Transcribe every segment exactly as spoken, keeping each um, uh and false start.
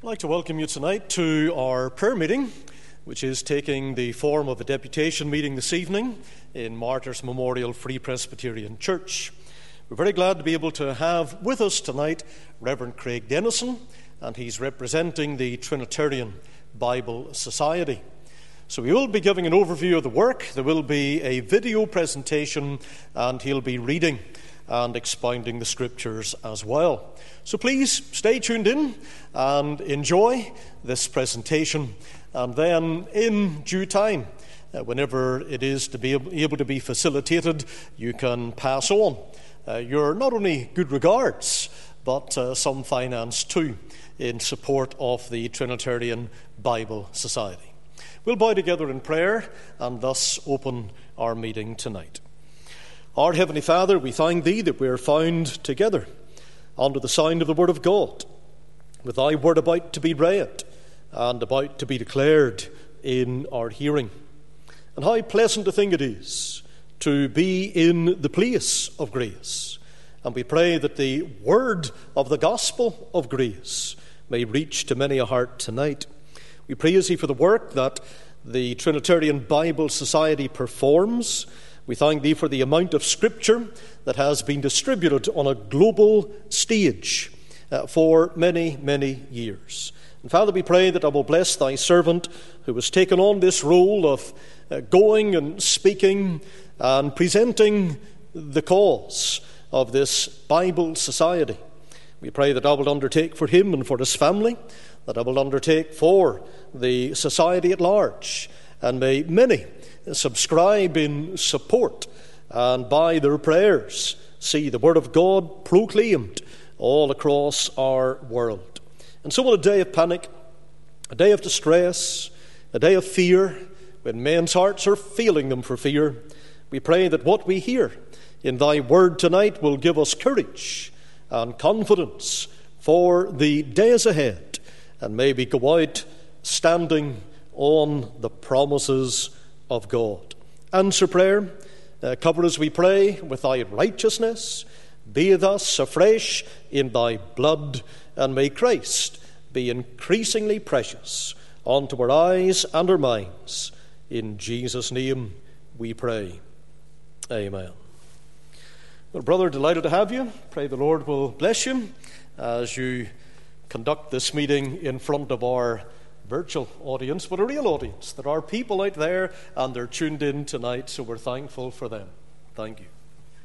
I'd like to welcome you tonight to our prayer meeting, which is taking the form of a deputation meeting this evening in Martyrs Memorial Free Presbyterian Church. We're very glad to be able to have with us tonight Reverend Craig Dennison, and he's representing the Trinitarian Bible Society. So we will be giving an overview of the work. There will be a video presentation, and he'll be reading and expounding the scriptures as well. So please stay tuned in and enjoy this presentation, and then in due time, uh, whenever it is to be able, able to be facilitated, you can pass on uh, your not only good regards, but uh, some finance too in support of the Trinitarian Bible Society. We'll bow together in prayer and thus open our meeting tonight. Our Heavenly Father, we thank Thee that we are found together under the sound of the Word of God, with Thy Word about to be read and about to be declared in our hearing. And how pleasant a thing it is to be in the place of grace. And we pray that the word of the gospel of grace may reach to many a heart tonight. We praise Thee for the work that the Trinitarian Bible Society performs. We thank Thee for the amount of Scripture that has been distributed on a global stage uh, for many, many years. And Father, we pray that I will bless Thy servant who has taken on this role of uh, going and speaking and presenting the cause of this Bible Society. We pray that I will undertake for him and for his family, that I will undertake for the society at large, and may many subscribe in support and by their prayers see the Word of God proclaimed all across our world. And so on a day of panic, a day of distress, a day of fear, when men's hearts are failing them for fear, we pray that what we hear in Thy Word tonight will give us courage and confidence for the days ahead, and may we go out standing on the promises of God. Answer prayer. Uh, cover us, we pray, with Thy righteousness. Bathe us afresh in Thy blood, and may Christ be increasingly precious unto our eyes and our minds. In Jesus' name we pray. Amen. Well, brother, delighted to have you. Pray the Lord will bless you as you conduct this meeting in front of our virtual audience, but a real audience. There are people out there and they're tuned in tonight, so we're thankful for them. Thank you.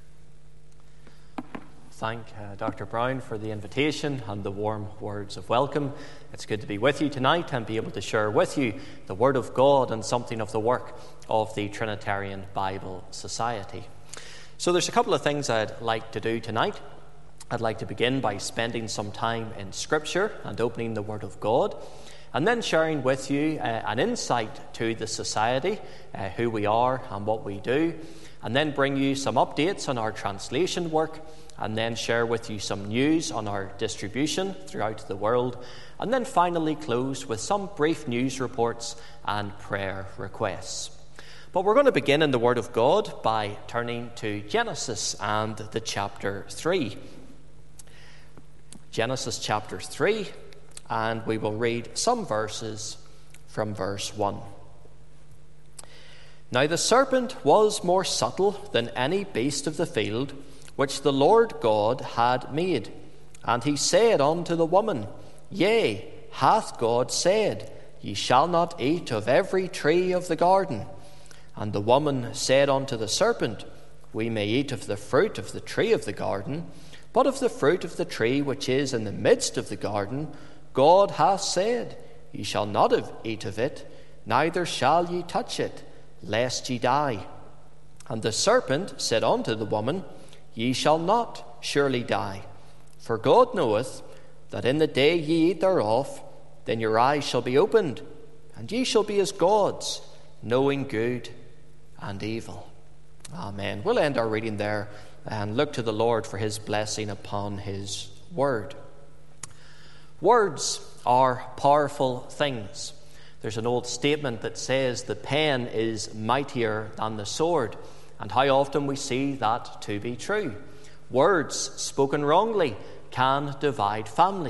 Thank uh, Doctor Brown for the invitation and the warm words of welcome. It's good to be with you tonight and be able to share with you the Word of God and something of the work of the Trinitarian Bible Society. So there's a couple of things I'd like to do tonight. I'd like to begin by spending some time in Scripture and opening the Word of God, and then sharing with you uh, an insight to the Society, uh, who we are and what we do, and then bring you some updates on our translation work, and then share with you some news on our distribution throughout the world, and then finally close with some brief news reports and prayer requests. But we're going to begin in the Word of God by turning to Genesis and the chapter three. Genesis chapter three, and we will read some verses from verse one. Now the serpent was more subtle than any beast of the field which the Lord God had made. And he said unto the woman, Yea, hath God said, Ye shall not eat of every tree of the garden? And the woman said unto the serpent, We may eat of the fruit of the tree of the garden, but of the fruit of the tree which is in the midst of the garden, God hath said, Ye shall not eat of it, neither shall ye touch it, lest ye die. And the serpent said unto the woman, Ye shall not surely die. For God knoweth that in the day ye eat thereof, then your eyes shall be opened, and ye shall be as gods, knowing good and evil. Amen. We'll end our reading there and look to the Lord for his blessing upon his word. Words are powerful things. There's an old statement that says the pen is mightier than the sword, and how often we see that to be true. Words spoken wrongly can divide families.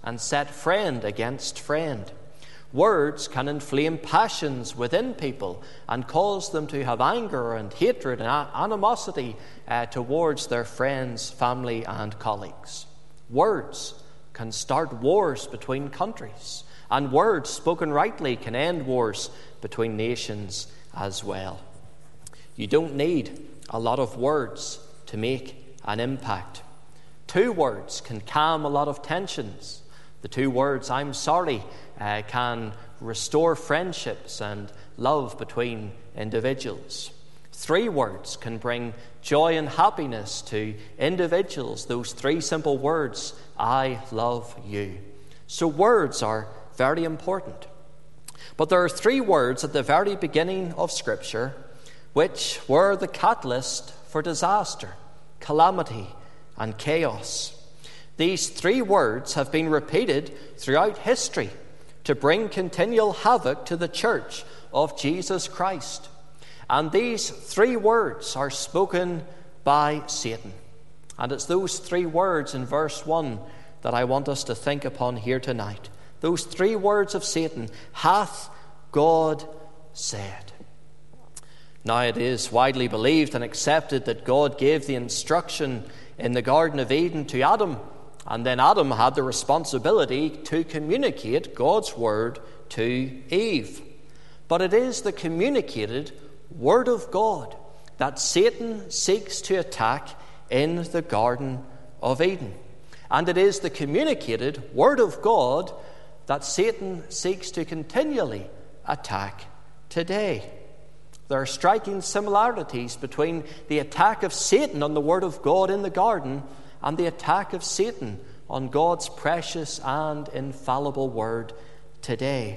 and set friend against friend. Words can inflame passions within people and cause them to have anger and hatred and animosity uh, towards their friends, family, and colleagues. Words can start wars between countries, and words spoken rightly can end wars between nations as well. You don't need a lot of words to make an impact. Two words can calm a lot of tensions. The two words, I'm sorry, uh, can restore friendships and love between individuals. Three words can bring joy and happiness to individuals. Those three simple words, I love you. So words are very important. But there are three words at the very beginning of Scripture which were the catalyst for disaster, calamity, and chaos. These three words have been repeated throughout history to bring continual havoc to the church of Jesus Christ. And these three words are spoken by Satan. And it's those three words in verse one that I want us to think upon here tonight. Those three words of Satan, hath God said. Now it is widely believed and accepted that God gave the instruction in the Garden of Eden to Adam, and then Adam had the responsibility to communicate God's word to Eve. But it is the communicated word of God that Satan seeks to attack in the Garden of Eden. And it is the communicated word of God that Satan seeks to continually attack today. There are striking similarities between the attack of Satan on the word of God in the garden and the attack of Satan on God's precious and infallible word today.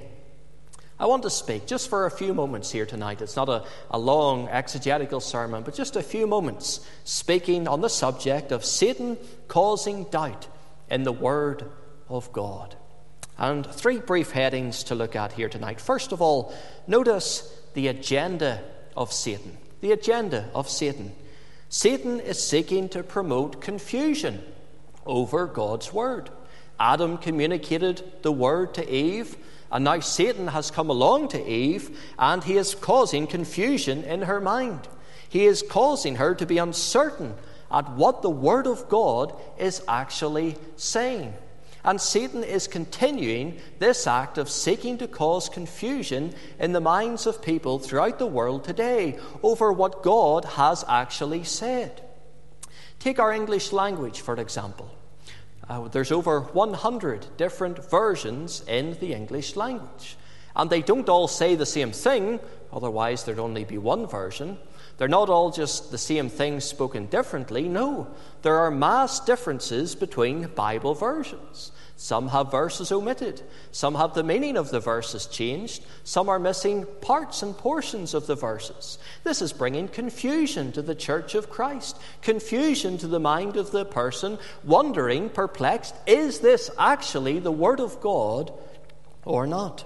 I want to speak just for a few moments here tonight. It's not a, a long exegetical sermon, but just a few moments speaking on the subject of Satan causing doubt in the word of God. And three brief headings to look at here tonight. First of all, notice the agenda of Satan. The agenda of Satan. Satan is seeking to promote confusion over God's word. Adam communicated the word to Eve, and now Satan has come along to Eve, and he is causing confusion in her mind. He is causing her to be uncertain at what the word of God is actually saying. And Satan is continuing this act of seeking to cause confusion in the minds of people throughout the world today over what God has actually said. Take our English language, for example. Uh, there's over one hundred different versions in the English language. And they don't all say the same thing, otherwise there'd only be one version. They're not all just the same thing spoken differently. No, there are mass differences between Bible versions. Some have verses omitted. Some have the meaning of the verses changed. Some are missing parts and portions of the verses. This is bringing confusion to the Church of Christ, confusion to the mind of the person, wondering, perplexed, is this actually the Word of God or not?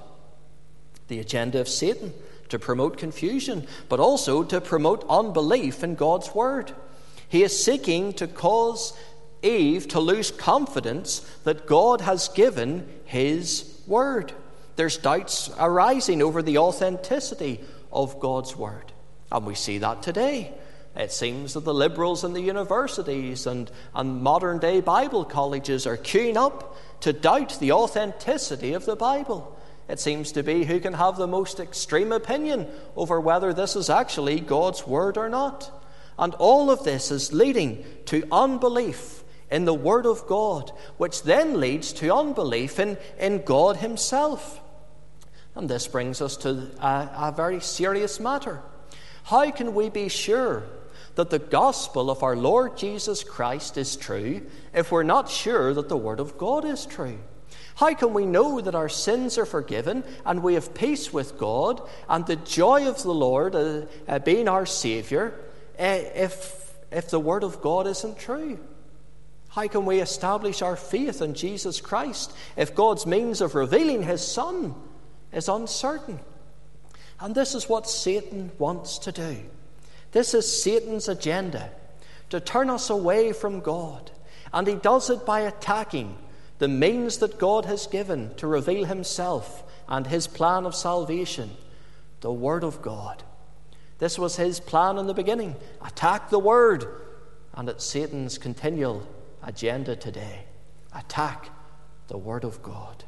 The agenda of Satan, to promote confusion, but also to promote unbelief in God's Word. He is seeking to cause Eve to lose confidence that God has given His Word. There's doubts arising over the authenticity of God's Word. And we see that today. It seems that the liberals in the universities and, and modern-day Bible colleges are queuing up to doubt the authenticity of the Bible. It seems to be who can have the most extreme opinion over whether this is actually God's word or not. And all of this is leading to unbelief in the word of God, which then leads to unbelief in, in God Himself. And this brings us to a, a very serious matter. How can we be sure that the gospel of our Lord Jesus Christ is true if we're not sure that the word of God is true? How can we know that our sins are forgiven and we have peace with God and the joy of the Lord uh, uh, being our Saviour uh, if, if the Word of God isn't true? How can we establish our faith in Jesus Christ if God's means of revealing His Son is uncertain? And this is what Satan wants to do. This is Satan's agenda, to turn us away from God. And he does it by attacking the means that God has given to reveal himself and his plan of salvation, the Word of God. This was his plan in the beginning. Attack the Word. And it's Satan's continual agenda today. Attack the Word of God.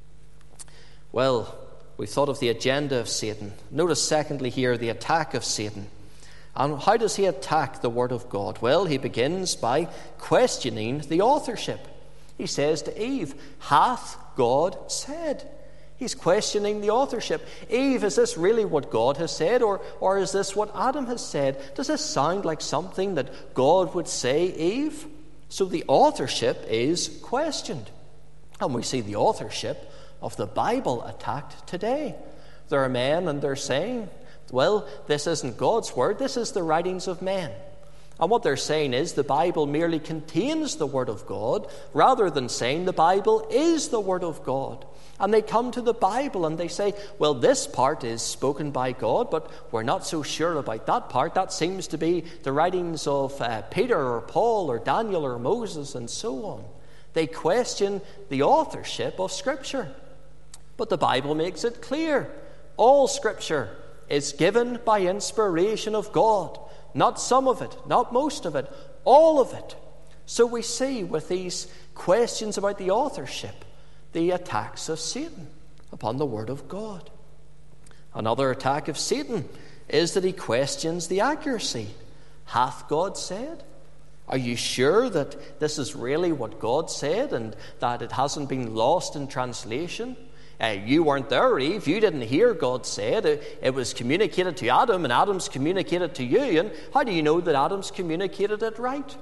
Well, we thought of the agenda of Satan. Notice secondly here the attack of Satan. And how does he attack the Word of God? Well, he begins by questioning the authorship. He says to Eve, hath God said? He's questioning the authorship. Eve, is this really what God has said, or, or is this what Adam has said? Does this sound like something that God would say, Eve? So the authorship is questioned. And we see the authorship of the Bible attacked today. There are men and they're saying, well, this isn't God's word, this is the writings of men. And what they're saying is the Bible merely contains the Word of God, rather than saying the Bible is the Word of God. And they come to the Bible and they say, well, this part is spoken by God, but we're not so sure about that part. That seems to be the writings of uh, Peter or Paul or Daniel or Moses and so on. They question the authorship of Scripture. But the Bible makes it clear. All Scripture is given by inspiration of God. Not some of it, not most of it, all of it. So we see with these questions about the authorship, the attacks of Satan upon the Word of God. Another attack of Satan is that he questions the accuracy. Hath God said? Are you sure that this is really what God said and that it hasn't been lost in translation? Uh, you weren't there, Eve. You didn't hear God say it. it. It was communicated to Adam, and Adam's communicated to you. And how do you know that Adam's communicated it right?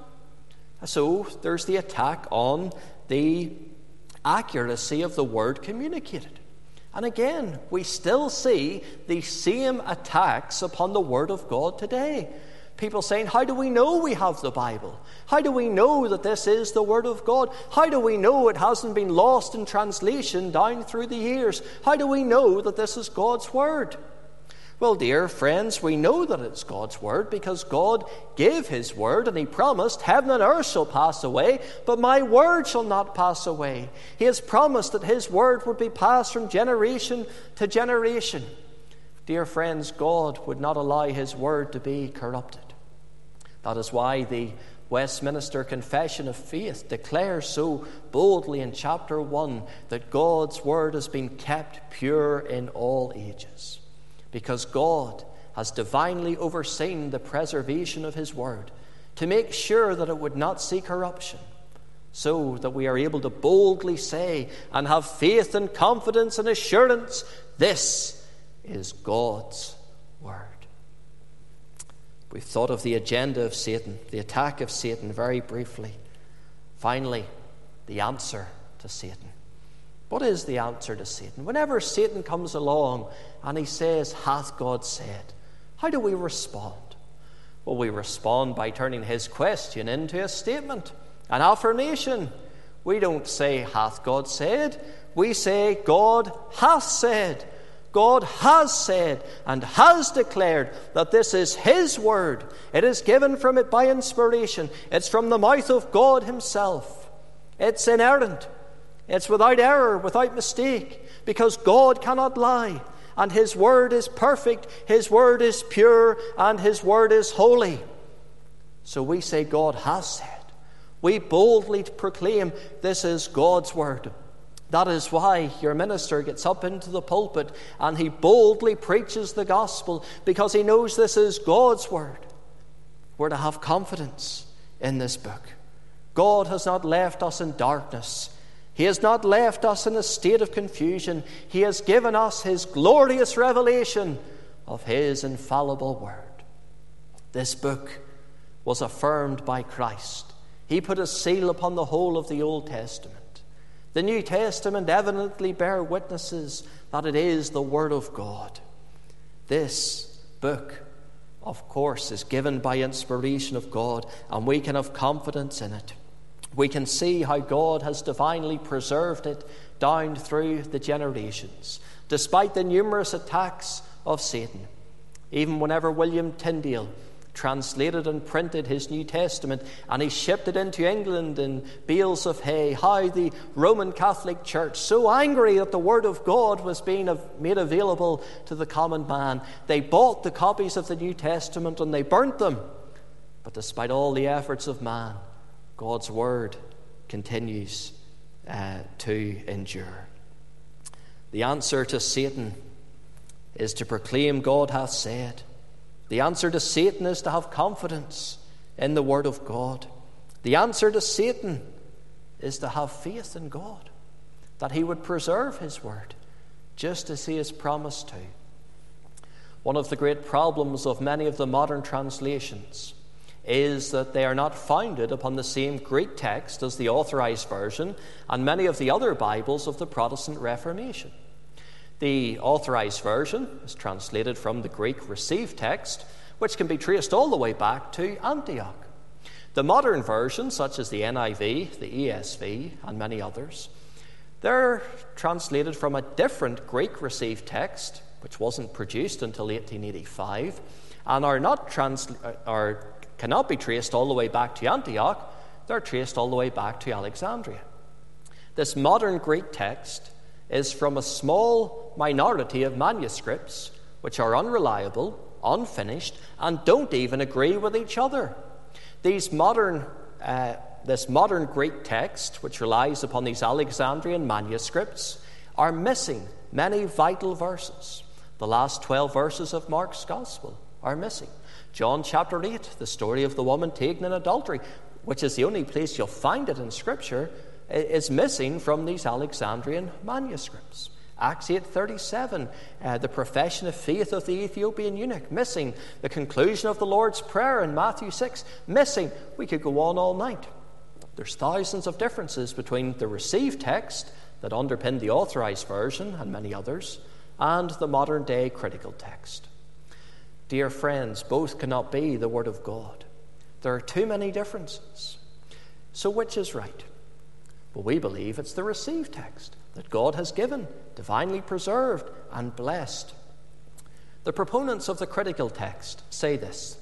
So there's the attack on the accuracy of the word communicated. And again, we still see the same attacks upon the Word of God today. People saying, how do we know we have the Bible? How do we know that this is the Word of God? How do we know it hasn't been lost in translation down through the years? How do we know that this is God's Word? Well, dear friends, we know that it's God's Word because God gave His Word and He promised, heaven and earth shall pass away, but my Word shall not pass away. He has promised that His Word would be passed from generation to generation. Dear friends, God would not allow His Word to be corrupted. That is why the Westminster Confession of Faith declares so boldly in chapter one that God's Word has been kept pure in all ages. Because God has divinely overseen the preservation of His Word to make sure that it would not see corruption, so that we are able to boldly say and have faith and confidence and assurance, this is God's Word. We've thought of the agenda of Satan, the attack of Satan very briefly. Finally, the answer to Satan. What is the answer to Satan? Whenever Satan comes along and he says, hath God said? How do we respond? Well, we respond by turning his question into a statement, an affirmation. We don't say, hath God said? We say, God hath said. God has said and has declared that this is His Word. It is given from it by inspiration. It's from the mouth of God Himself. It's inerrant. It's without error, without mistake, because God cannot lie. And His Word is perfect, His Word is pure, and His Word is holy. So we say God has said. We boldly proclaim this is God's Word. That is why your minister gets up into the pulpit and he boldly preaches the gospel, because he knows this is God's Word. We're to have confidence in this book. God has not left us in darkness. He has not left us in a state of confusion. He has given us His glorious revelation of His infallible Word. This book was affirmed by Christ. He put a seal upon the whole of the Old Testament. The New Testament evidently bear witnesses that it is the Word of God. This book, of course, is given by inspiration of God, and we can have confidence in it. We can see how God has divinely preserved it down through the generations, despite the numerous attacks of Satan. Even whenever William Tyndale translated and printed his New Testament, and he shipped it into England in bales of hay. How the Roman Catholic Church, so angry that the Word of God was being made available to the common man, they bought the copies of the New Testament and they burnt them. But despite all the efforts of man, God's Word continues uh, to endure. The answer to Satan is to proclaim God hath said. The answer to Satan is to have confidence in the Word of God. The answer to Satan is to have faith in God, that he would preserve his Word, just as he has promised to. One of the great problems of many of the modern translations is that they are not founded upon the same Greek text as the Authorized Version and many of the other Bibles of the Protestant Reformation. The Authorized Version is translated from the Greek received text, which can be traced all the way back to Antioch. The modern versions, such as the N I V, the E S V, and many others, they're translated from a different Greek received text, which wasn't produced until eighteen eighty-five, and are not trans- are, cannot be traced all the way back to Antioch. They're traced all the way back to Alexandria. This modern Greek text is from a small minority of manuscripts which are unreliable, unfinished, and don't even agree with each other. These modern, uh, this modern Greek text, which relies upon these Alexandrian manuscripts, are missing many vital verses. The last twelve verses of Mark's Gospel are missing. John chapter eight, the story of the woman taken in adultery, which is the only place you'll find it in Scripture, is missing from these Alexandrian manuscripts. Acts eight thirty-seven, uh, the profession of faith of the Ethiopian eunuch, missing. The conclusion of the Lord's Prayer in Matthew six, missing. We could go on all night. There's thousands of differences between the received text that underpinned the Authorized Version and many others, and the modern-day critical text. Dear friends, both cannot be the Word of God. There are too many differences. So which is right? Well, we believe it's the received text that God has given, divinely preserved and blessed. The proponents of the critical text say this: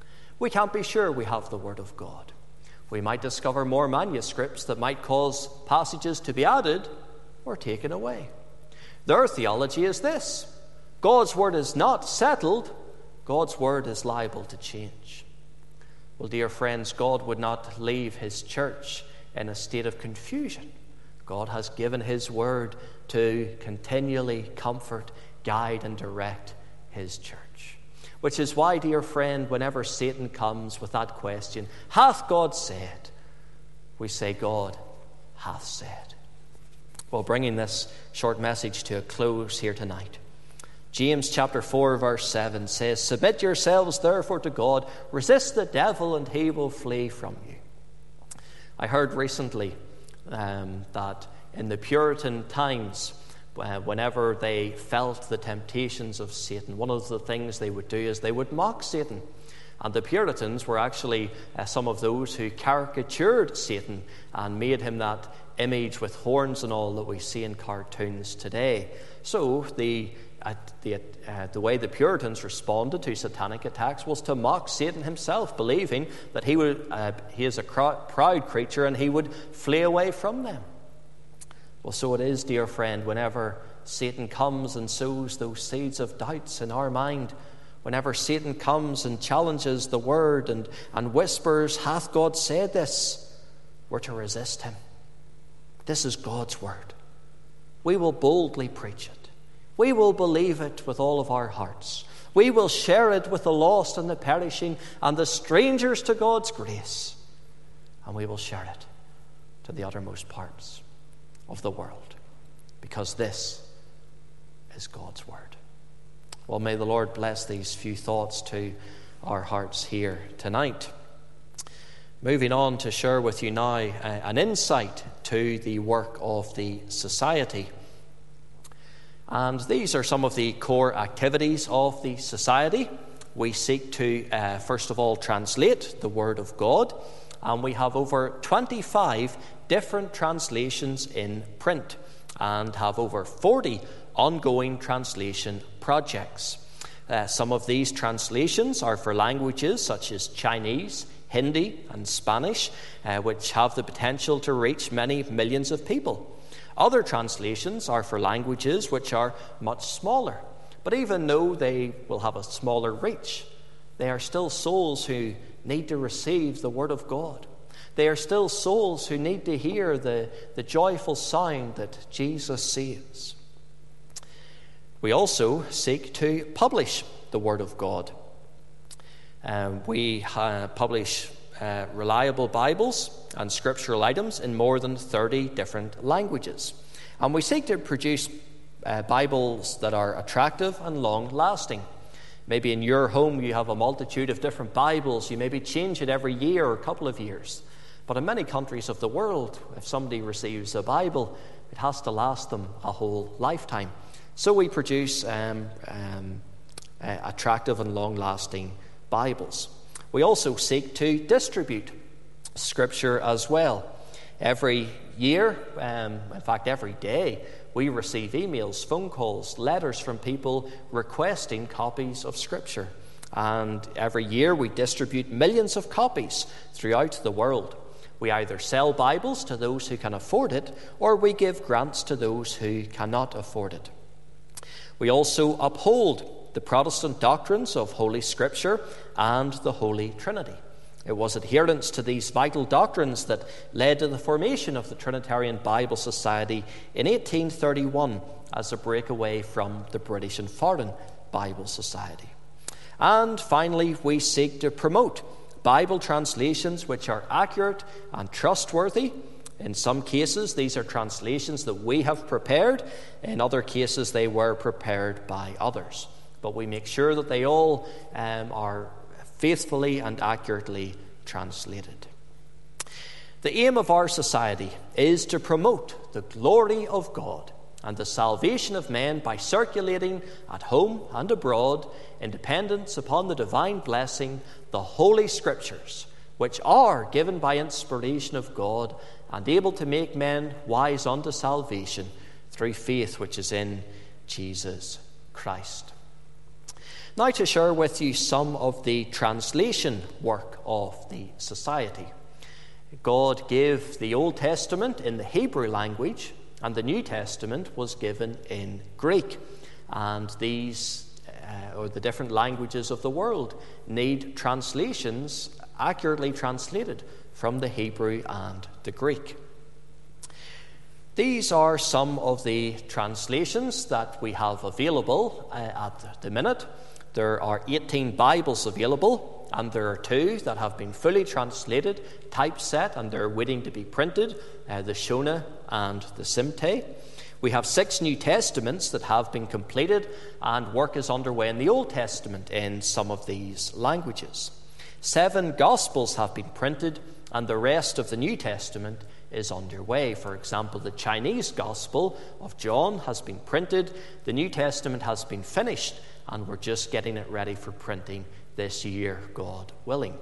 we can't be sure we have the Word of God. We might discover more manuscripts that might cause passages to be added or taken away. Their theology is this: God's Word is not settled, God's Word is liable to change. Well, dear friends, God would not leave his church in a state of confusion. God has given his Word to continually comfort, guide, and direct his church. Which is why, dear friend, whenever Satan comes with that question, hath God said? We say, God hath said. Well, bringing this short message to a close here tonight, James chapter four, verse seven says, submit yourselves therefore to God, resist the devil, and he will flee from you. I heard recently um, that in the Puritan times, uh, whenever they felt the temptations of Satan, one of the things they would do is they would mock Satan. And the Puritans were actually uh, some of those who caricatured Satan and made him that image with horns and all that we see in cartoons today. So the uh, the, uh, the way the Puritans responded to satanic attacks was to mock Satan himself, believing that he would uh, he is a cr- proud creature and he would flee away from them. Well, so it is, dear friend, whenever Satan comes and sows those seeds of doubts in our mind, whenever Satan comes and challenges the Word and, and whispers, hath God said this? We're to resist him. This is God's Word. We will boldly preach it. We will believe it with all of our hearts. We will share it with the lost and the perishing and the strangers to God's grace. And we will share it to the uttermost parts of the world, because this is God's Word. Well, may the Lord bless these few thoughts to our hearts here tonight. Moving on to share with you now uh, an insight to the work of the Society. And these are some of the core activities of the Society. We seek to, uh, first of all, translate the Word of God. And we have over twenty-five different translations in print and have over forty ongoing translation projects. Uh, some of these translations are for languages such as Chinese, Hindi, and Spanish, uh, which have the potential to reach many millions of people. Other translations are for languages which are much smaller. But even though they will have a smaller reach, they are still souls who need to receive the Word of God. They are still souls who need to hear the, the joyful sound that Jesus saves. We also seek to publish the Word of God. Um, we uh, publish uh, reliable Bibles and scriptural items in more than thirty different languages. And we seek to produce uh, Bibles that are attractive and long-lasting. Maybe in your home you have a multitude of different Bibles. You maybe change it every year or a couple of years. But in many countries of the world, if somebody receives a Bible, it has to last them a whole lifetime. So we produce um, um, uh, attractive and long-lasting Bibles. We also seek to distribute Scripture as well. Every year, um, in fact every day, we receive emails, phone calls, letters from people requesting copies of Scripture. And every year we distribute millions of copies throughout the world. We either sell Bibles to those who can afford it, or we give grants to those who cannot afford it. We also uphold the Protestant doctrines of Holy Scripture and the Holy Trinity. It was adherence to these vital doctrines that led to the formation of the Trinitarian Bible Society in eighteen thirty-one as a breakaway from the British and Foreign Bible Society. And finally, we seek to promote Bible translations which are accurate and trustworthy. In some cases, these are translations that we have prepared. In other cases, they were prepared by others. But we make sure that they all um, are faithfully and accurately translated. The aim of our society is to promote the glory of God and the salvation of men by circulating at home and abroad, in dependence upon the divine blessing, the Holy Scriptures, which are given by inspiration of God and able to make men wise unto salvation through faith which is in Jesus Christ. Now to share with you some of the translation work of the Society. God gave the Old Testament in the Hebrew language, and the New Testament was given in Greek. And these, uh, or the different languages of the world, need translations accurately translated from the Hebrew and the Greek. These are some of the translations that we have available uh, at the minute. There are eighteen Bibles available, and there are two that have been fully translated, typeset, and they're waiting to be printed, uh, the Shona and the Simte. We have six New Testaments that have been completed, and work is underway in the Old Testament in some of these languages. Seven Gospels have been printed, and the rest of the New Testament is underway. For example, the Chinese Gospel of John has been printed, the New Testament has been finished, and we're just getting it ready for printing this year, God willing.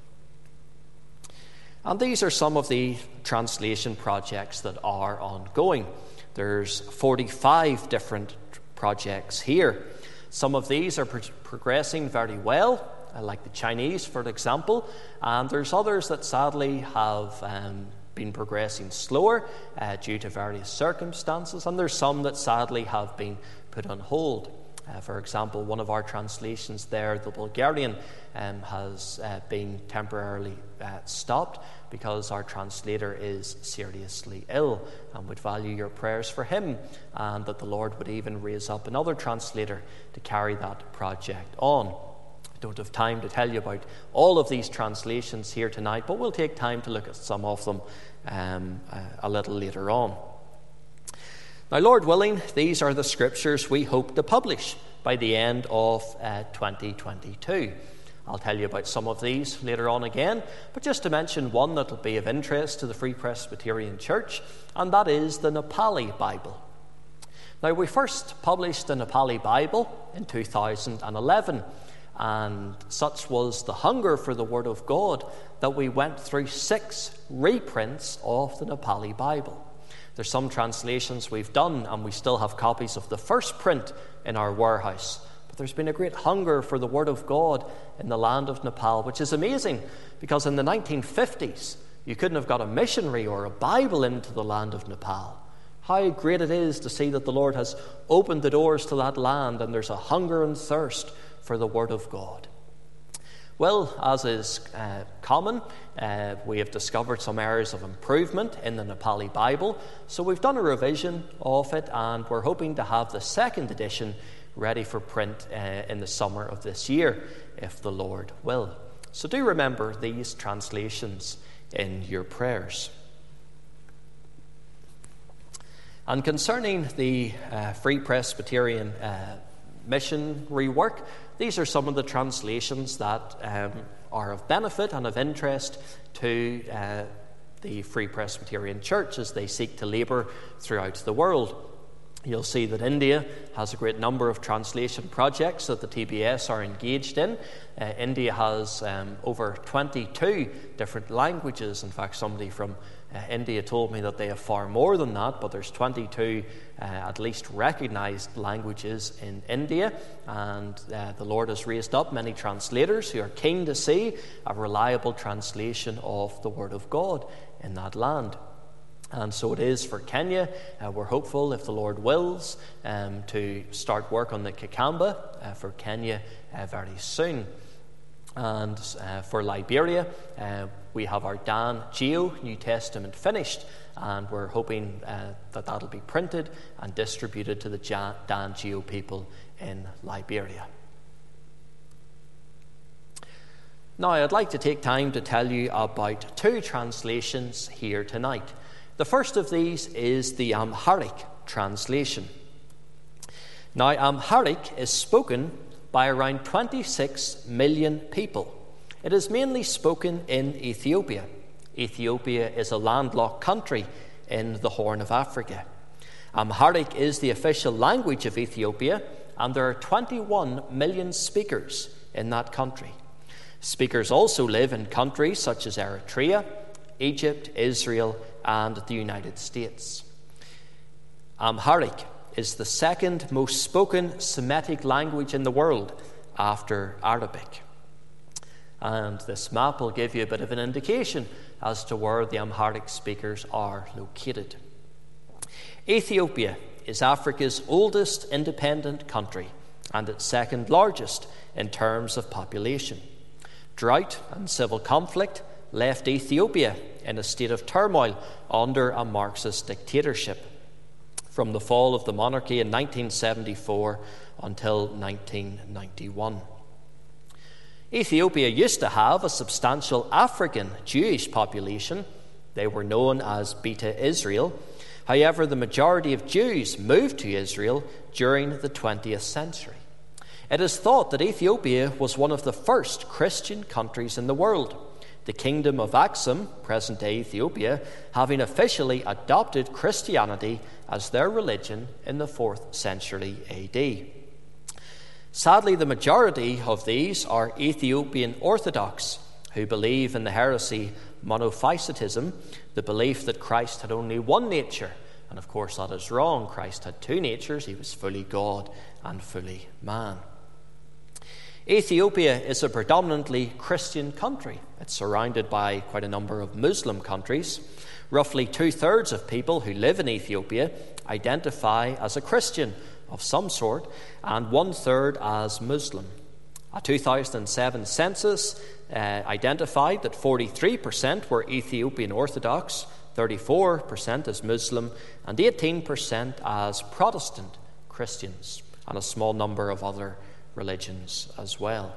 And these are some of the translation projects that are ongoing. There's forty-five different projects here. Some of these are pro- progressing very well, like the Chinese, for example, and there's others that sadly have um, been progressing slower uh, due to various circumstances, and there's some that sadly have been put on hold. Uh, for example, one of our translations there, the Bulgarian, um, has uh, been temporarily uh, stopped because our translator is seriously ill, and would value your prayers for him, and that the Lord would even raise up another translator to carry that project on. I don't have time to tell you about all of these translations here tonight, but we'll take time to look at some of them um, uh, a little later on. Now, Lord willing, these are the scriptures we hope to publish by the end of uh, twenty twenty-two. I'll tell you about some of these later on again, but just to mention one that will be of interest to the Free Presbyterian Church, and that is the Nepali Bible. Now, we first published the Nepali Bible in two thousand eleven, and such was the hunger for the Word of God that we went through six reprints of the Nepali Bible. There's some translations we've done, and we still have copies of the first print in our warehouse. But there's been a great hunger for the Word of God in the land of Nepal, which is amazing because in the nineteen fifties, you couldn't have got a missionary or a Bible into the land of Nepal. How great it is to see that the Lord has opened the doors to that land and there's a hunger and thirst for the Word of God. Well, as is uh, common, uh, we have discovered some areas of improvement in the Nepali Bible, so we've done a revision of it, and we're hoping to have the second edition ready for print uh, in the summer of this year, if the Lord will. So do remember these translations in your prayers. And concerning the uh, Free Presbyterian uh, missionary work, these are some of the translations that um, are of benefit and of interest to uh, the Free Presbyterian Church as they seek to labour throughout the world. You'll see that India has a great number of translation projects that the T B S are engaged in. Uh, India has um, over twenty-two different languages. In fact, somebody from uh, India told me that they have far more than that, but there's twenty-two uh, at least recognised languages in India. And uh, the Lord has raised up many translators who are keen to see a reliable translation of the Word of God in that land. And so it is for Kenya. Uh, we're hopeful, if the Lord wills, um, to start work on the Kikamba uh, for Kenya uh, very soon. And uh, for Liberia, uh, we have our Dan Geo New Testament finished, and we're hoping uh, that that'll be printed and distributed to the Dan Geo people in Liberia. Now, I'd like to take time to tell you about two translations here tonight. The first of these is the Amharic translation. Now, Amharic is spoken by around twenty-six million people. It is mainly spoken in Ethiopia. Ethiopia is a landlocked country in the Horn of Africa. Amharic is the official language of Ethiopia, and there are twenty-one million speakers in that country. Speakers also live in countries such as Eritrea, Egypt, Israel, and the United States. Amharic is the second most spoken Semitic language in the world after Arabic. And this map will give you a bit of an indication as to where the Amharic speakers are located. Ethiopia is Africa's oldest independent country and its second largest in terms of population. Drought and civil conflict left Ethiopia in a state of turmoil under a Marxist dictatorship from the fall of the monarchy in nineteen seventy-four until nineteen ninety-one. Ethiopia used to have a substantial African Jewish population. They were known as Beta Israel. However, the majority of Jews moved to Israel during the twentieth century. It is thought that Ethiopia was one of the first Christian countries in the world, the Kingdom of Aksum, present-day Ethiopia, having officially adopted Christianity as their religion in the fourth century A D. Sadly, the majority of these are Ethiopian Orthodox, who believe in the heresy monophysitism, the belief that Christ had only one nature. And of course that is wrong. Christ had two natures. He was fully God and fully man. Ethiopia is a predominantly Christian country. It's surrounded by quite a number of Muslim countries. Roughly two-thirds of people who live in Ethiopia identify as a Christian of some sort, and one-third as Muslim. A two thousand seven census uh, identified that forty-three percent were Ethiopian Orthodox, thirty-four percent as Muslim, and eighteen percent as Protestant Christians, and a small number of other religions as well.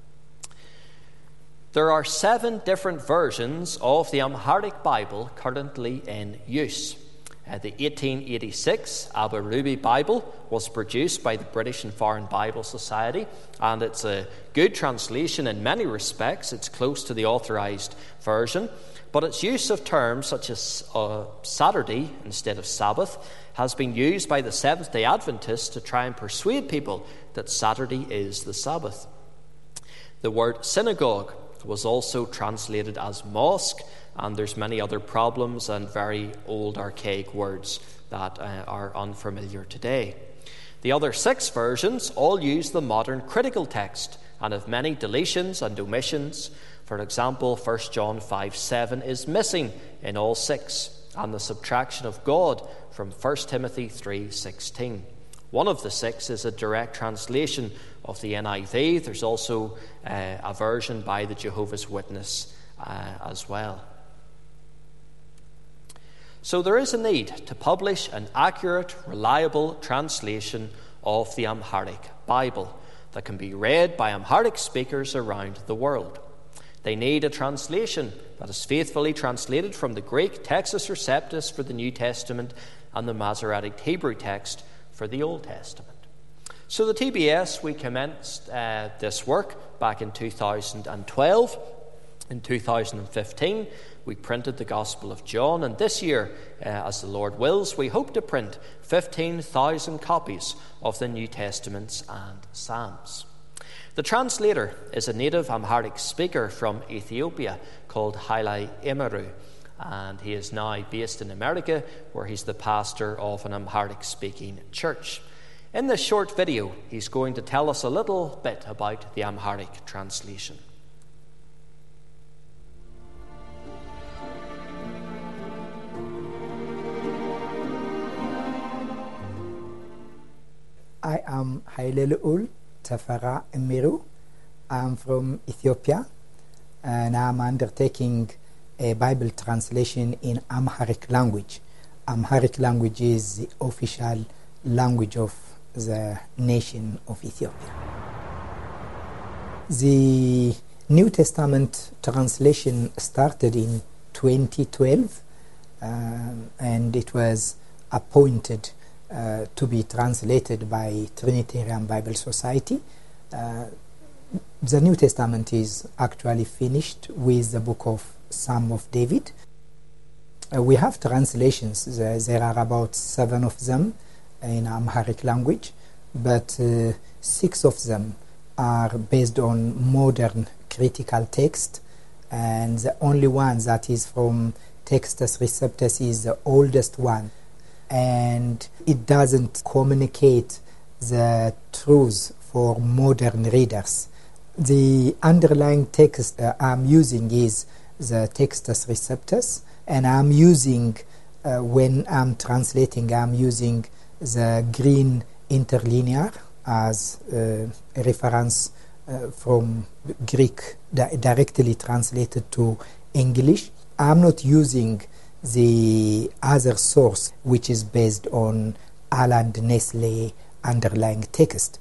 There are seven different versions of the Amharic Bible currently in use. Uh, the eighteen eighty-six Abba Rubi Bible was produced by the British and Foreign Bible Society, and it's a good translation in many respects. It's close to the authorized version, but its use of terms such as uh, Saturday instead of Sabbath has been used by the Seventh-day Adventists to try and persuade people that Saturday is the Sabbath. The word synagogue was also translated as mosque, and there's many other problems and very old archaic words that uh, are unfamiliar today. The other six versions all use the modern critical text and have many deletions and omissions. For example, First John five seven is missing in all six, and the subtraction of God from First Timothy three sixteen. One of the six is a direct translation of the N I V. There's also uh, a version by the Jehovah's Witness uh, as well. So there is a need to publish an accurate, reliable translation of the Amharic Bible that can be read by Amharic speakers around the world. They need a translation that is faithfully translated from the Greek Textus Receptus for the New Testament and the Masoretic Hebrew text for the Old Testament. So the T B S, we commenced uh, this work back in two thousand twelve. In two thousand fifteen, we printed the Gospel of John, and this year, uh, as the Lord wills, we hope to print fifteen thousand copies of the New Testaments and Psalms. The translator is a native Amharic speaker from Ethiopia called Haile Emeru, and he is now based in America, where he's the pastor of an Amharic-speaking church. In this short video, he's going to tell us a little bit about the Amharic translation. I am Haile Leul Tefera Emeru. I'm from Ethiopia, and I'm undertaking a Bible translation in Amharic language. Amharic language is the official language of the nation of Ethiopia. The New Testament translation started in twenty twelve, um, and it was appointed Uh, to be translated by Trinitarian Bible Society. Uh, the New Testament is actually finished with the book of Psalm of David. Uh, we have translations. There, there are about seven of them in Amharic language, but uh, six of them are based on modern critical text, and the only one that is from Textus Receptus is the oldest one, and it doesn't communicate the truth for modern readers. The underlying text uh, I'm using is the Textus Receptus, and I'm using, uh, when I'm translating, I'm using the green interlinear as uh, a reference uh, from Greek di- directly translated to English. I'm not using the other source, which is based on Aland Nestle underlying text.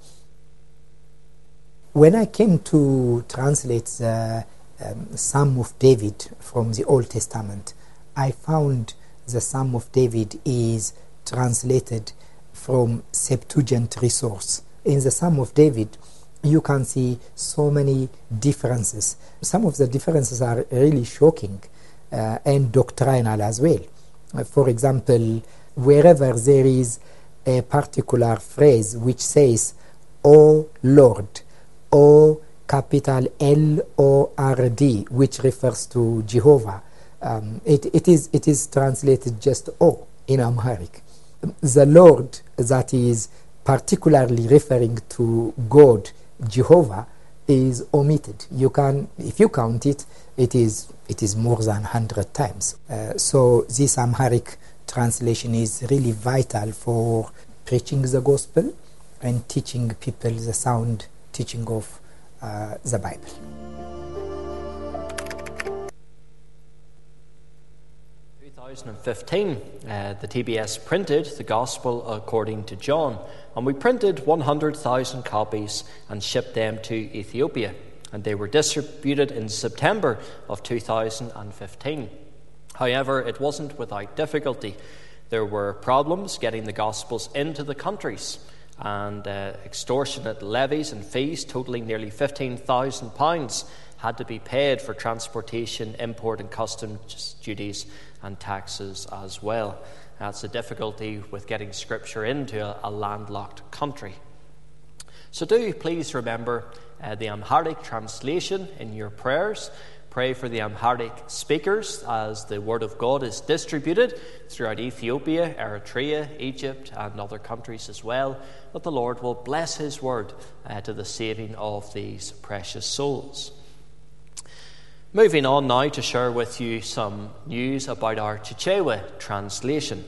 When I came to translate the um, Psalm of David from the Old Testament, I found the Psalm of David is translated from Septuagint resource. In the Psalm of David, you can see so many differences. Some of the differences are really shocking. Uh, and doctrinal as well. Uh, for example, wherever there is a particular phrase which says, "O Lord," O capital L O R D, which refers to Jehovah, um, it, it is it is translated just O in Amharic. The Lord that is particularly referring to God, Jehovah, is omitted. You can, if you count it, it is it is more than one hundred times. Uh, so this Amharic translation is really vital for preaching the gospel and teaching people the sound teaching of uh, the Bible. twenty fifteen, uh, the T B S printed the Gospel according to John, and we printed one hundred thousand copies and shipped them to Ethiopia, and they were distributed in September of two thousand fifteen. However, it wasn't without difficulty. There were problems getting the Gospels into the countries, and uh, extortionate levies and fees totaling nearly fifteen thousand pounds had to be paid for transportation, import and customs duties and taxes as well. That's the difficulty with getting Scripture into a, a landlocked country. So do please remember uh, the Amharic translation in your prayers. Pray for the Amharic speakers as the Word of God is distributed throughout Ethiopia, Eritrea, Egypt, and other countries as well, that the Lord will bless His Word uh, to the saving of these precious souls. Moving on now to share with you some news about our Chichewa translation.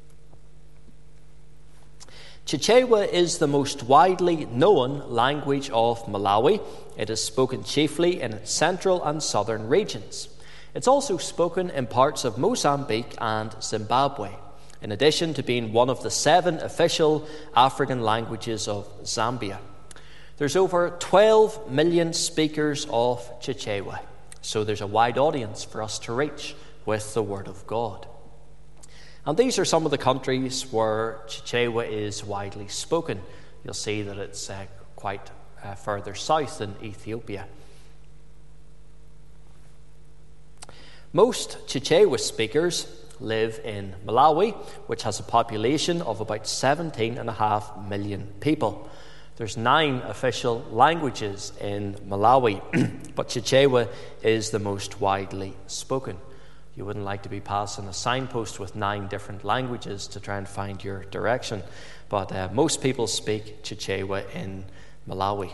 Chichewa is the most widely known language of Malawi. It is spoken chiefly in its central and southern regions. It's also spoken in parts of Mozambique and Zimbabwe, in addition to being one of the seven official African languages of Zambia. There's over twelve million speakers of Chichewa, so there's a wide audience for us to reach with the Word of God. And these are some of the countries where Chichewa is widely spoken. You'll see that it's uh, quite uh, further south than Ethiopia. Most Chichewa speakers live in Malawi, which has a population of about seventeen point five million people. There's nine official languages in Malawi, but Chichewa is the most widely spoken. You wouldn't like to be passing a signpost with nine different languages to try and find your direction. But uh, most people speak Chichewa in Malawi.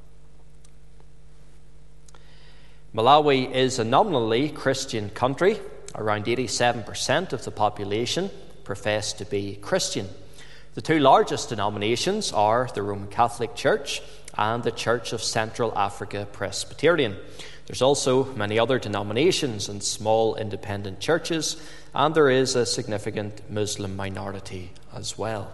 Malawi is a nominally Christian country. Around eighty-seven percent of the population profess to be Christian. The two largest denominations are the Roman Catholic Church and the Church of Central Africa Presbyterian. There's also many other denominations and small independent churches, and there is a significant Muslim minority as well.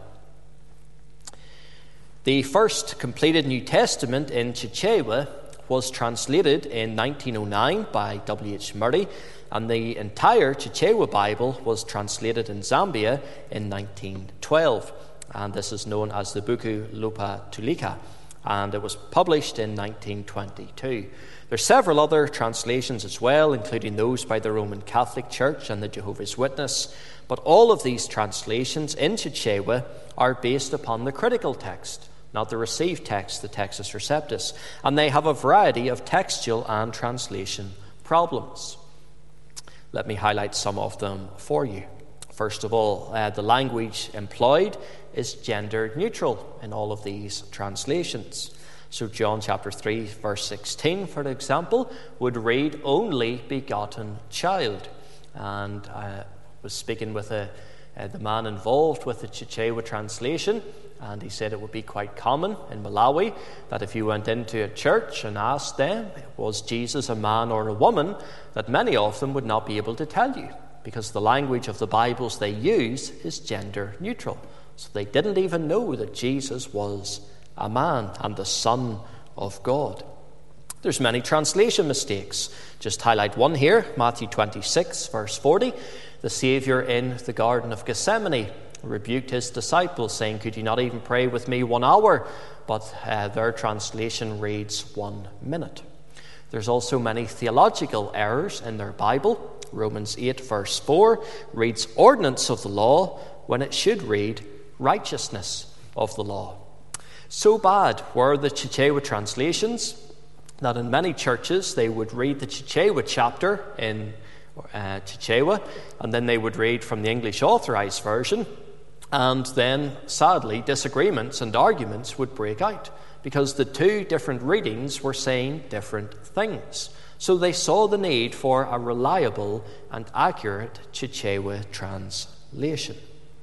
The first completed New Testament in Chichewa was translated in nineteen oh nine by W H Murray, and the entire Chichewa Bible was translated in Zambia in nineteen twelve, and this is known as the Buku Lupa Tulika, and it was published in nineteen twenty-two. There are several other translations as well, including those by the Roman Catholic Church and the Jehovah's Witness, but all of these translations in Chichewa are based upon the critical text, not the received text, the Textus Receptus, and they have a variety of textual and translation problems. Let me highlight some of them for you. First of all, uh, the language employed is gender neutral in all of these translations. So John chapter three, verse sixteen, for example, would read, "Only begotten child." And I was speaking with a, uh, the man involved with the Chichewa translation, and he said it would be quite common in Malawi that if you went into a church and asked them, was Jesus a man or a woman, that many of them would not be able to tell you, because the language of the Bibles they use is gender neutral. So they didn't even know that Jesus was a man and the Son of God. There's many translation mistakes. Just highlight one here, Matthew twenty-six, verse forty. The Saviour in the Garden of Gethsemane rebuked his disciples, saying, "Could you not even pray with me one hour?" But uh, their translation reads one minute. There's also many theological errors in their Bible. Romans eight, verse four reads ordinance of the law when it should read righteousness of the law. So bad were the Chichewa translations that in many churches they would read the Chichewa chapter in uh, Chichewa, and then they would read from the English Authorized Version, and then sadly disagreements and arguments would break out because the two different readings were saying different things. So they saw the need for a reliable and accurate Chichewa translation.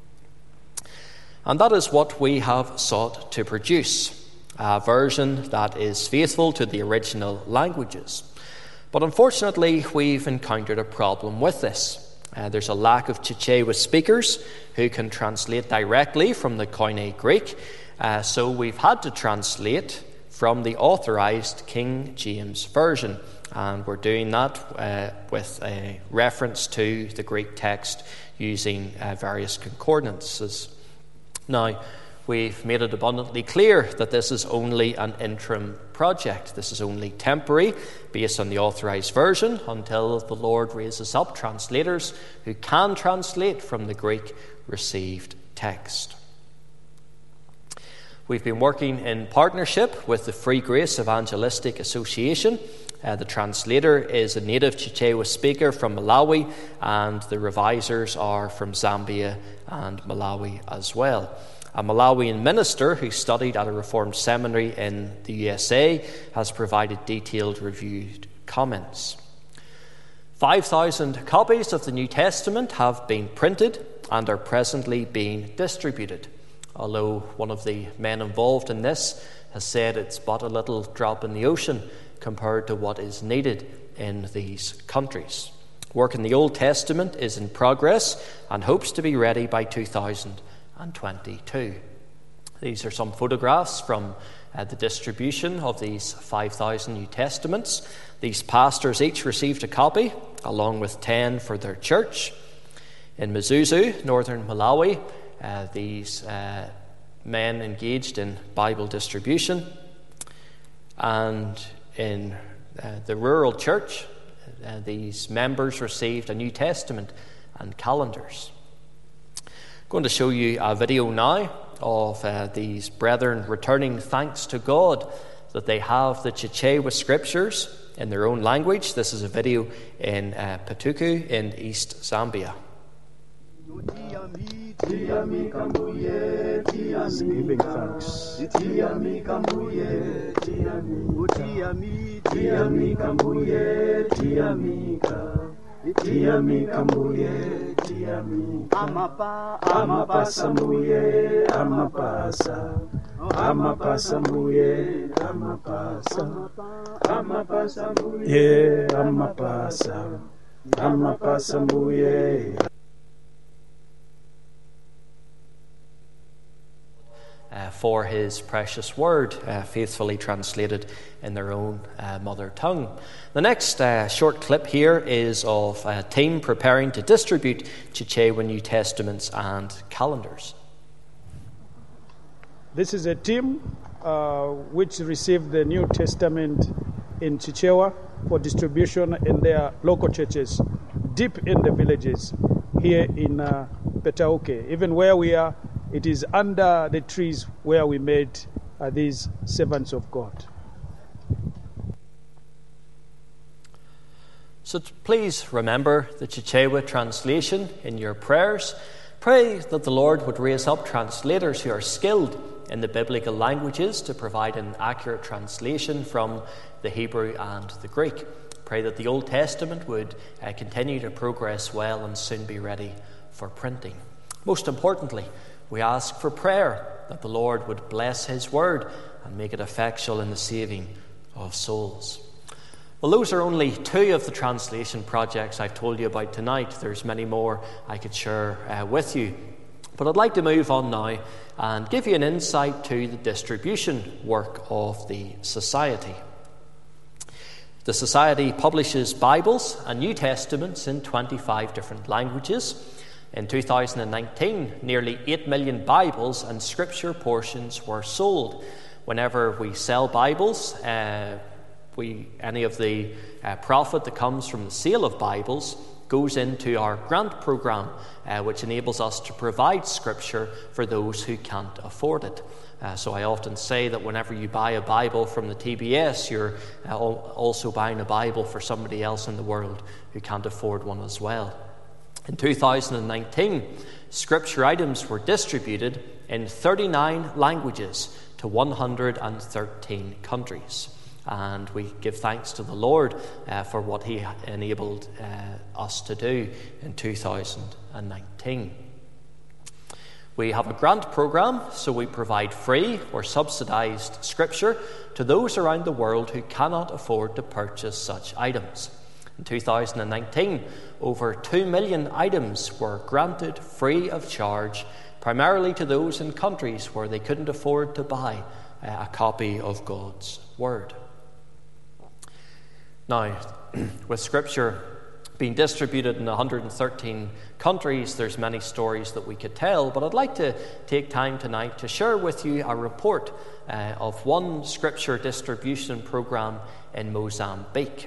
And that is what we have sought to produce, a version that is faithful to the original languages. But unfortunately, we've encountered a problem with this. Uh, there's a lack of Chichewa speakers who can translate directly from the Koine Greek, uh, so we've had to translate from the authorized King James Version, and we're doing that uh, with a reference to the Greek text using uh, various concordances. Now, we've made it abundantly clear that this is only an interim project. This is only temporary, based on the authorized version, until the Lord raises up translators who can translate from the Greek received text. We've been working in partnership with the Free Grace Evangelistic Association Uh, the translator is a native Chichewa speaker from Malawi, and the revisers are from Zambia and Malawi as well. A Malawian minister who studied at a Reformed seminary in the U S A has provided detailed reviewed comments. five thousand copies of the New Testament have been printed and are presently being distributed, although one of the men involved in this has said it's but a little drop in the ocean compared to what is needed in these countries. Work in the Old Testament is in progress and hopes to be ready by two thousand twenty-two. These are some photographs from uh, the distribution of these five thousand New Testaments. These pastors each received a copy, along with ten for their church. In Mzuzu, northern Malawi, uh, these uh, men engaged in Bible distribution. And in uh, the rural church, uh, these members received a New Testament and calendars. I'm going to show you a video now of uh, these brethren returning thanks to God that they have the Chichewa scriptures in their own language. This is a video in uh, Patuku in East Zambia. Giving thanks. Amapasa muye, amapasa, amapasa muye, amapasa, amapasa muye, amapasa, amapasa muye. Uh, for his precious word, uh, faithfully translated in their own uh, mother tongue. The next uh, short clip here is of a team preparing to distribute Chichewa New Testaments and calendars. This is a team uh, which received the New Testament in Chichewa for distribution in their local churches, deep in the villages here in uh, Petauke. Even where we are, it is under the trees where we made uh, these servants of God. So please remember the Chichewa translation in your prayers. Pray that the Lord would raise up translators who are skilled in the biblical languages to provide an accurate translation from the Hebrew and the Greek. Pray that the Old Testament would uh, continue to progress well and soon be ready for printing. Most importantly, we ask for prayer that the Lord would bless his word and make it effectual in the saving of souls. Well, those are only two of the translation projects I've told you about tonight. There's many more I could share uh, with you. But I'd like to move on now and give you an insight to the distribution work of the Society. The Society publishes Bibles and New Testaments in twenty-five different languages. In two thousand nineteen, nearly eight million Bibles and Scripture portions were sold. Whenever we sell Bibles, uh, we any of the uh, profit that comes from the sale of Bibles goes into our grant program, uh, which enables us to provide Scripture for those who can't afford it. Uh, so I often say that whenever you buy a Bible from the T B S, you're uh, also buying a Bible for somebody else in the world who can't afford one as well. In two thousand nineteen, Scripture items were distributed in thirty-nine languages to one hundred thirteen countries. And we give thanks to the Lord uh, for what he enabled uh, us to do in two thousand nineteen. We have a grant program, so we provide free or subsidized Scripture to those around the world who cannot afford to purchase such items. In two thousand nineteen, over two million items were granted free of charge, primarily to those in countries where they couldn't afford to buy a copy of God's Word. Now, with Scripture being distributed in one hundred thirteen countries, there's many stories that we could tell, but I'd like to take time tonight to share with you a report uh, of one Scripture distribution program in Mozambique.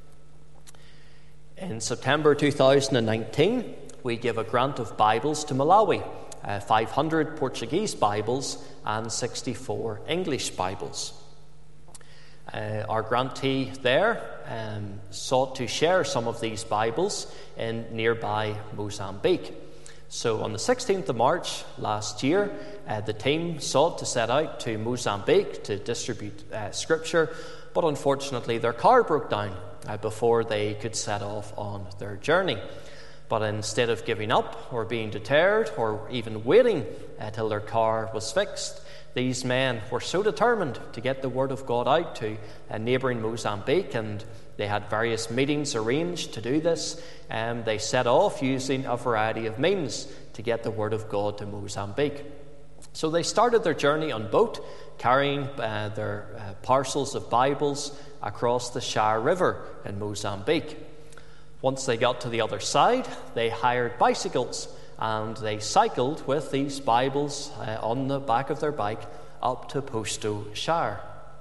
In September two thousand nineteen, we gave a grant of Bibles to Malawi, uh, five hundred Portuguese Bibles and sixty-four English Bibles. Uh, our grantee there um, sought to share some of these Bibles in nearby Mozambique. So on the sixteenth of March last year, uh, the team sought to set out to Mozambique to distribute uh, Scripture, but unfortunately their car broke down uh, before they could set off on their journey. But instead of giving up or being deterred or even waiting until their car was fixed, these men were so determined to get the Word of God out to uh, neighbouring Mozambique, and they had various meetings arranged to do this. And um, they set off using a variety of means to get the Word of God to Mozambique. So they started their journey on boat, carrying uh, their uh, parcels of Bibles across the Shire River in Mozambique. Once they got to the other side, they hired bicycles, and they cycled with these Bibles uh, on the back of their bike up to Posto Shire.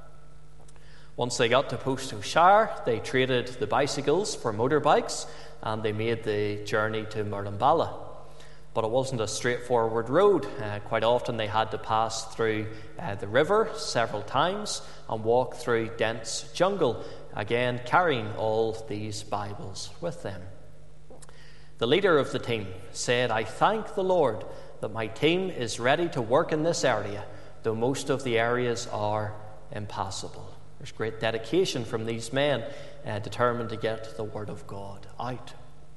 Once they got to Posto Shire, they traded the bicycles for motorbikes, and they made the journey to Murrumbala. But it wasn't a straightforward road. Uh, quite often they had to pass through uh, the river several times and walk through dense jungle, again carrying all these Bibles with them. The leader of the team said, "I thank the Lord that my team is ready to work in this area, though most of the areas are impassable." There's great dedication from these men, uh, determined to get the Word of God out.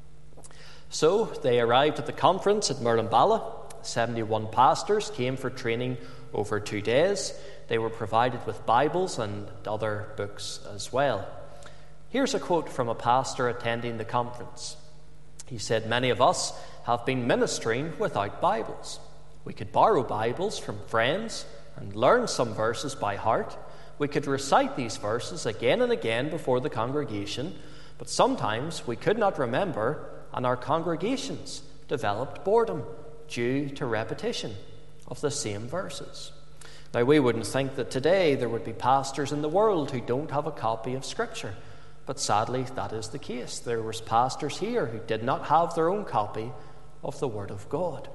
So they arrived at the conference at Murrumbala. seventy-one pastors came for training over two days. They were provided with Bibles and other books as well. Here's a quote from a pastor attending the conference. He said, "Many of us have been ministering without Bibles. We could borrow Bibles from friends and learn some verses by heart. We could recite these verses again and again before the congregation, but sometimes we could not remember, and our congregations developed boredom due to repetition of the same verses." Now, we wouldn't think that today there would be pastors in the world who don't have a copy of Scripture, but sadly that is the case. There was pastors here who did not have their own copy of the Word of God.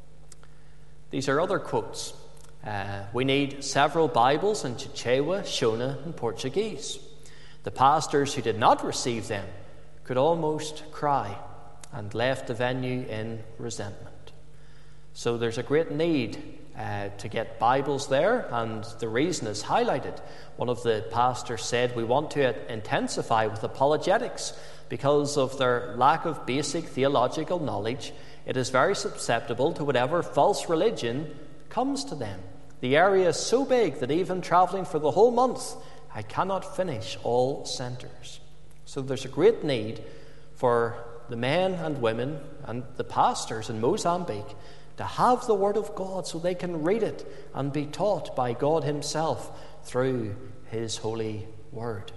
These are other quotes. Uh, we need several Bibles in Chichewa, Shona, and Portuguese. The pastors who did not receive them could almost cry and left the venue in resentment. So there's a great need uh, to get Bibles there, and the reason is highlighted. One of the pastors said, "We want to intensify with apologetics because of their lack of basic theological knowledge. It is very susceptible to whatever false religion comes to them. The area is so big that even travelling for the whole month, I cannot finish all centres." So there's a great need for the men and women and the pastors in Mozambique to have the Word of God so they can read it and be taught by God Himself through His holy Word.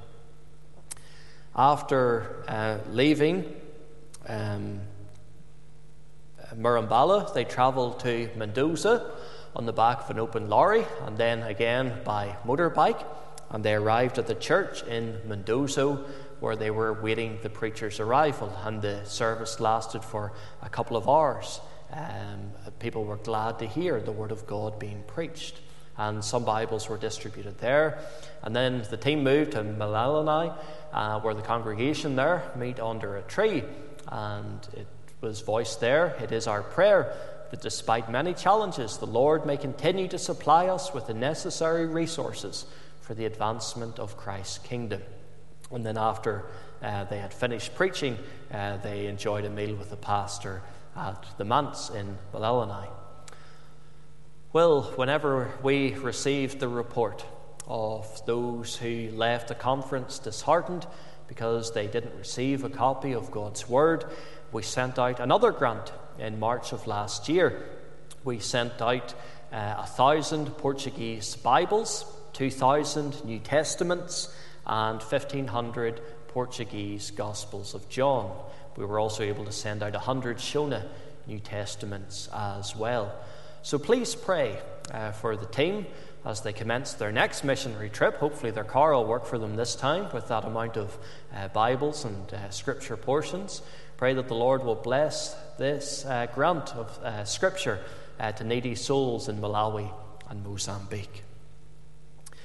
After uh, leaving um, Murrumbala, they travelled to Mendoza on the back of an open lorry, and then again by motorbike, and they arrived at the church in Mendoza, where they were waiting the preacher's arrival, and the service lasted for a couple of hours. Um, people were glad to hear the Word of God being preached, and some Bibles were distributed there. And then the team moved to Malalani, uh, where the congregation there meet under a tree, and it was voiced there, "It is our prayer that despite many challenges, the Lord may continue to supply us with the necessary resources for the advancement of Christ's kingdom." And then after uh, they had finished preaching, uh, they enjoyed a meal with the pastor at the manse in Malalani. Well, whenever we received the report of those who left the conference disheartened because they didn't receive a copy of God's Word, we sent out another grant in March of last year. We sent out uh, a thousand Portuguese Bibles, two thousand New Testaments, and fifteen hundred Portuguese Gospels of John. We were also able to send out one hundred Shona New Testaments as well. So please pray uh, for the team as they commence their next missionary trip. Hopefully their car will work for them this time with that amount of uh, Bibles and uh, Scripture portions. Pray that the Lord will bless this uh, grant of uh, Scripture uh, to needy souls in Malawi and Mozambique.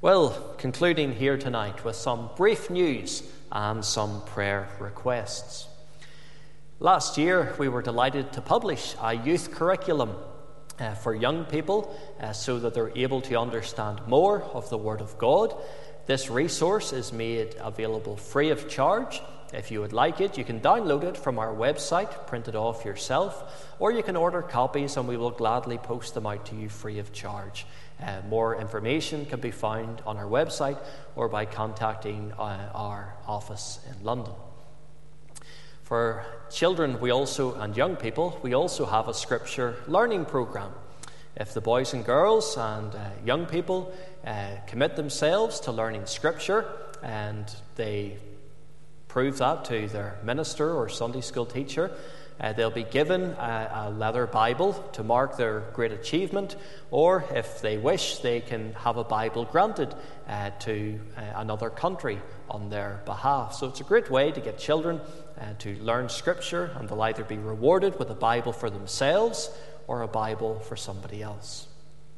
Well, concluding here tonight with some brief news and some prayer requests. Last year, we were delighted to publish a youth curriculum uh, for young people uh, so that they're able to understand more of the Word of God. This resource is made available free of charge. If you would like it, you can download it from our website, print it off yourself, or you can order copies and we will gladly post them out to you free of charge. Uh, more information can be found on our website or by contacting uh, our office in London. For children we also and young people, we also have a scripture learning program. If the boys and girls and uh, young people uh, commit themselves to learning scripture and they prove that to their minister or Sunday school teacher, Uh, they'll be given a, a leather Bible to mark their great achievement, or if they wish, they can have a Bible granted uh, to uh, another country on their behalf. So it's a great way to get children uh, to learn Scripture, and they'll either be rewarded with a Bible for themselves or a Bible for somebody else.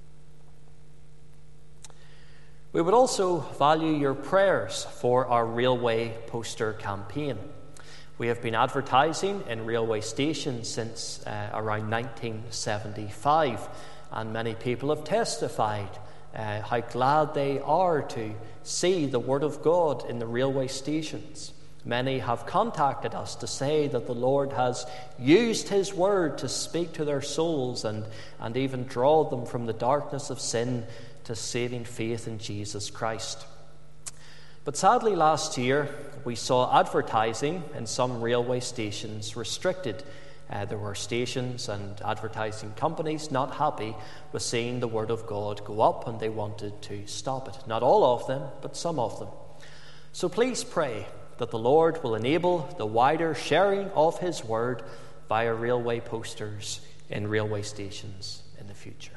We would also value your prayers for our railway poster campaign. We have been advertising in railway stations since uh, around nineteen seventy-five, and many people have testified uh, how glad they are to see the Word of God in the railway stations. Many have contacted us to say that the Lord has used His Word to speak to their souls and, and even draw them from the darkness of sin to saving faith in Jesus Christ. But sadly, last year, we saw advertising in some railway stations restricted. Uh, there were stations and advertising companies not happy with seeing the Word of God go up, and they wanted to stop it. Not all of them, but some of them. So please pray that the Lord will enable the wider sharing of His Word via railway posters in railway stations in the future.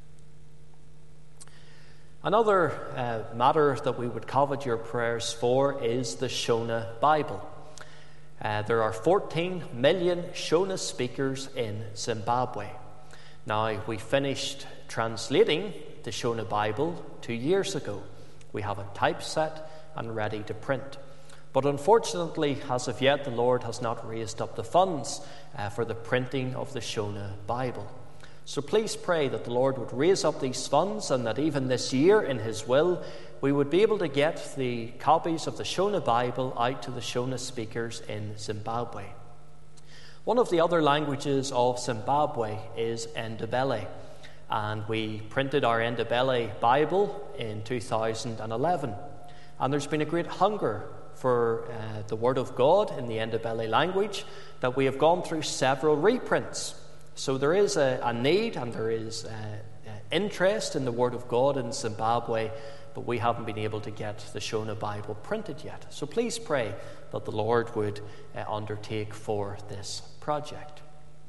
Another uh, matter that we would covet your prayers for is the Shona Bible. Uh, there are fourteen million Shona speakers in Zimbabwe. Now, we finished translating the Shona Bible two years ago. We have it typeset and ready to print. But unfortunately, as of yet, the Lord has not raised up the funds uh, for the printing of the Shona Bible. So please pray that the Lord would raise up these funds, and that even this year, in His will, we would be able to get the copies of the Shona Bible out to the Shona speakers in Zimbabwe. One of the other languages of Zimbabwe is Ndebele, and we printed our Ndebele Bible in two thousand eleven. And there's been a great hunger for uh, the Word of God in the Ndebele language that we have gone through several reprints. So there is a, a need and there is uh, uh, interest in the Word of God in Zimbabwe, but we haven't been able to get the Shona Bible printed yet. So please pray that the Lord would uh, undertake for this project.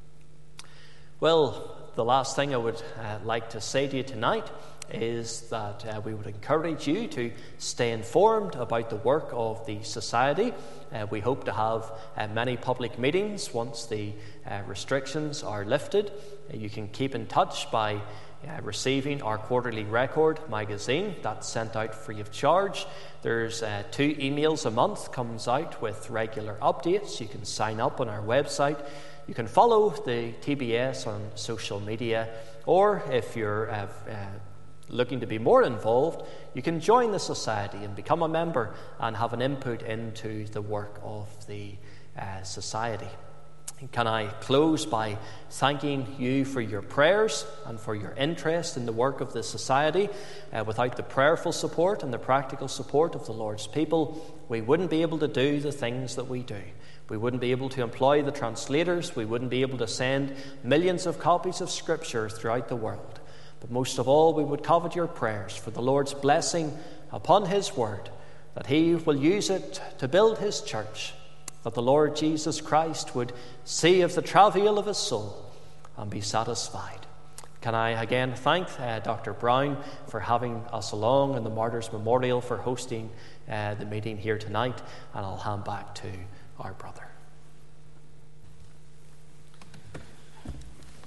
Well, the last thing I would uh, like to say to you tonight is that uh, we would encourage you to stay informed about the work of the Society. Uh, we hope to have uh, many public meetings once the uh, restrictions are lifted. Uh, you can keep in touch by uh, receiving our quarterly record magazine that's sent out free of charge. There's uh, two emails a month comes out with regular updates. You can sign up on our website. You can follow the T B S on social media, or if you're uh, uh, looking to be more involved, you can join the Society and become a member and have an input into the work of the uh, Society. Can I close by thanking you for your prayers and for your interest in the work of the Society. Uh, without the prayerful support and the practical support of the Lord's people, we wouldn't be able to do the things that we do. We wouldn't be able to employ the translators. We wouldn't be able to send millions of copies of Scripture throughout the world. But most of all, we would covet your prayers for the Lord's blessing upon His Word, that He will use it to build His church, that the Lord Jesus Christ would see of the travail of His soul and be satisfied. Can I again thank uh, Doctor Brown for having us along in the Martyrs Memorial, for hosting uh, the meeting here tonight, and I'll hand back to our brother.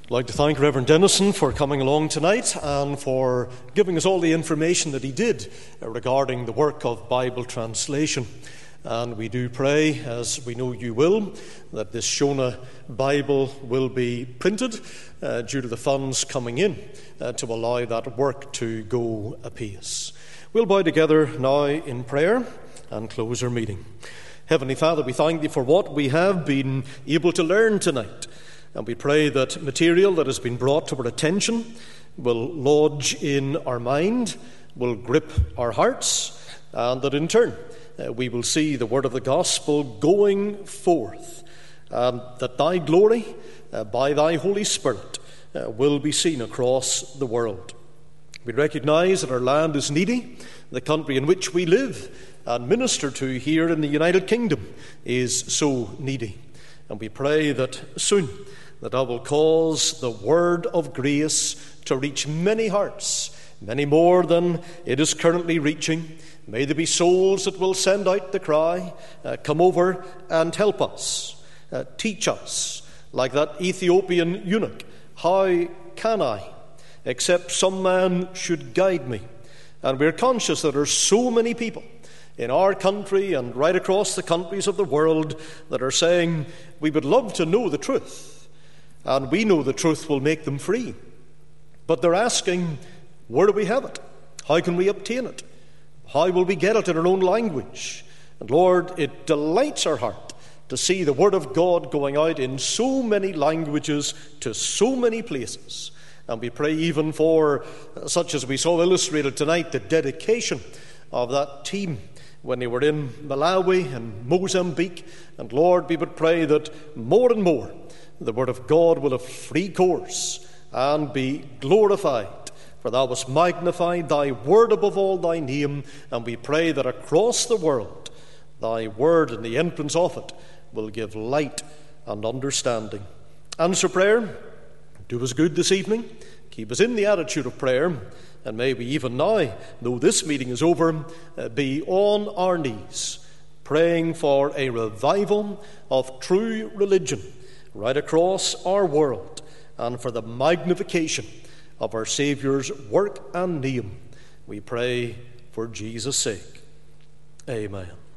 I'd like to thank Reverend Dennison for coming along tonight and for giving us all the information that he did regarding the work of Bible translation. And we do pray, as we know you will, that this Shona Bible will be printed uh, due to the funds coming in uh, to allow that work to go apace. We'll bow together now in prayer and close our meeting. Heavenly Father, we thank Thee for what we have been able to learn tonight. And we pray that material that has been brought to our attention will lodge in our mind, will grip our hearts, and that in turn uh, we will see the word of the gospel going forth, and that Thy glory, uh, by Thy Holy Spirit, uh, will be seen across the world. We recognize that our land is needy. The country in which we live and minister to here in the United Kingdom is so needy. And we pray that soon that Thou will cause the word of grace to reach many hearts, many more than it is currently reaching. May there be souls that will send out the cry, uh, come over and help us, uh, teach us, like that Ethiopian eunuch, how can I, except some man should guide me? And we're conscious that there are so many people in our country and right across the countries of the world that are saying, we would love to know the truth. And we know the truth will make them free. But they're asking, where do we have it? How can we obtain it? How will we get it in our own language? And Lord, it delights our heart to see the Word of God going out in so many languages to so many places. And we pray even for, such as we saw illustrated tonight, the dedication of that team when they were in Malawi and Mozambique. And Lord, we would pray that more and more the Word of God will have free course and be glorified. For Thou wast magnified, Thy Word above all Thy name, and we pray that across the world Thy Word and the entrance of it will give light and understanding. Answer prayer. Do us good this evening. Keep us in the attitude of prayer, and may we even now, though this meeting is over, uh, be on our knees, praying for a revival of true religion right across our world, and for the magnification of our Saviour's work and name. We pray for Jesus' sake. Amen.